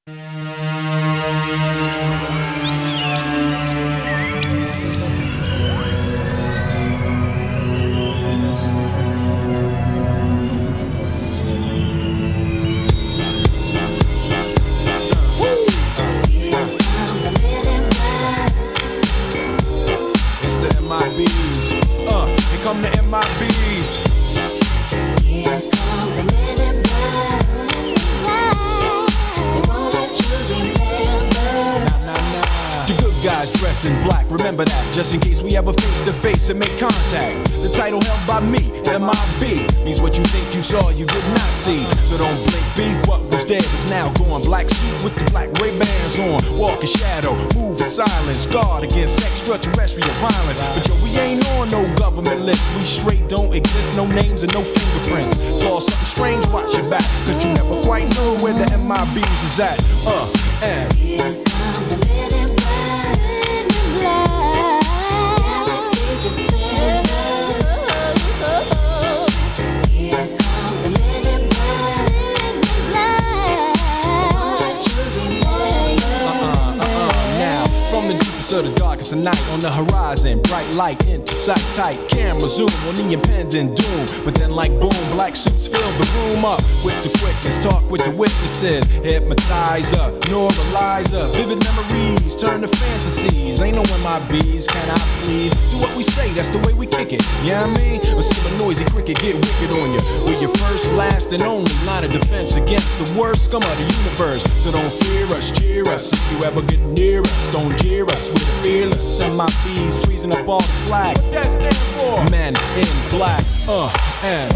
MIBs. Here come the MIBs. Here come the men in black. They won't let you remember. Nah. The good guys dress in black, remember that, just in case we ever face to face and make contact. The title held by me, MIB, means what you think you saw, you did not see. So don't blink, be what was dead is now gone. Black suit with the black Ray-Bans on, walk in shadow, move in silence, guard against extraterrestrial violence. But yo, we ain't on no government list, we straight don't exist, no names and no fingerprints. Saw something strange, watch your back, cause you never quite know where the MIBs is at. And Here come the men in black. Galaxy defenders. Here come the men in black. They won't let you remember. now, from the deepest of the darkest of night, on the horizon, bright light into sight tight, camera zoom on the impending doom. But then like boom, black suits fill the room up with the quickness, talk with the witnesses, hypnotizer, neuralizer, vivid memories turn to fantasies. Ain't no MIBs, can I please? Do what we say, that's the way we kick it, you know what I mean? Or see a noisy cricket get wicked on you. We're your first, last, and only line of defense against the worst scum of the universe. So don't fear us, cheer us. If you ever get near us, don't jeer us. We're fearless, MIBs freezing up all the flag. What that stand for? Men in black, and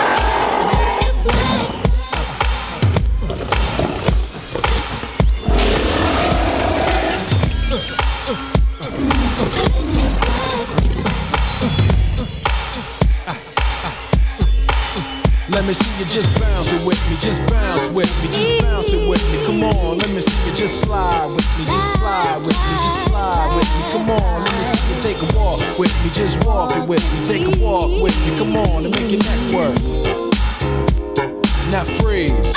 let me see you just bounce it with me, just bounce with me, just bounce it with me. Come on, let me see you just slide with me, just slide with me, just slide with me. Come on, let me see you take a walk with me, just walk it with me, take a walk with me. Come on, and make your neck work. Now freeze.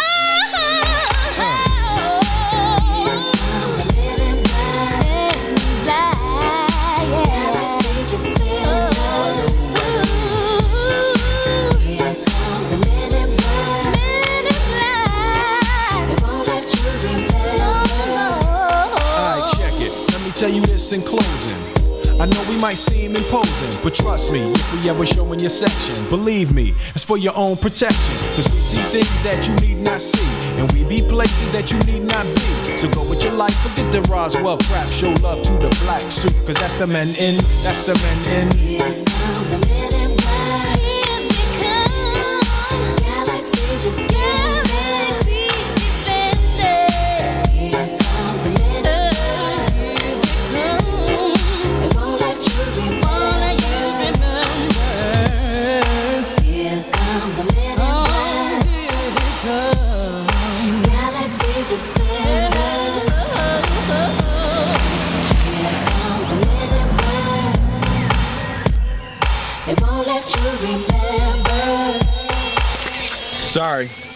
Tell you this in closing, I know we might seem imposing, but trust me, if we ever show in your section, believe me, it's for your own protection. Cause we see things that you need not see, and we be places that you need not be. So go with your life, forget the Roswell crap, show love to the black suit, cause that's the men in, that's the men in. Here come the men in black. Here they come. Galaxy defenders. Here come the men in black. They won't let you remember. Here come the men in black. Galaxy defenders. Here come the men in black. They won't let you remember. Sorry.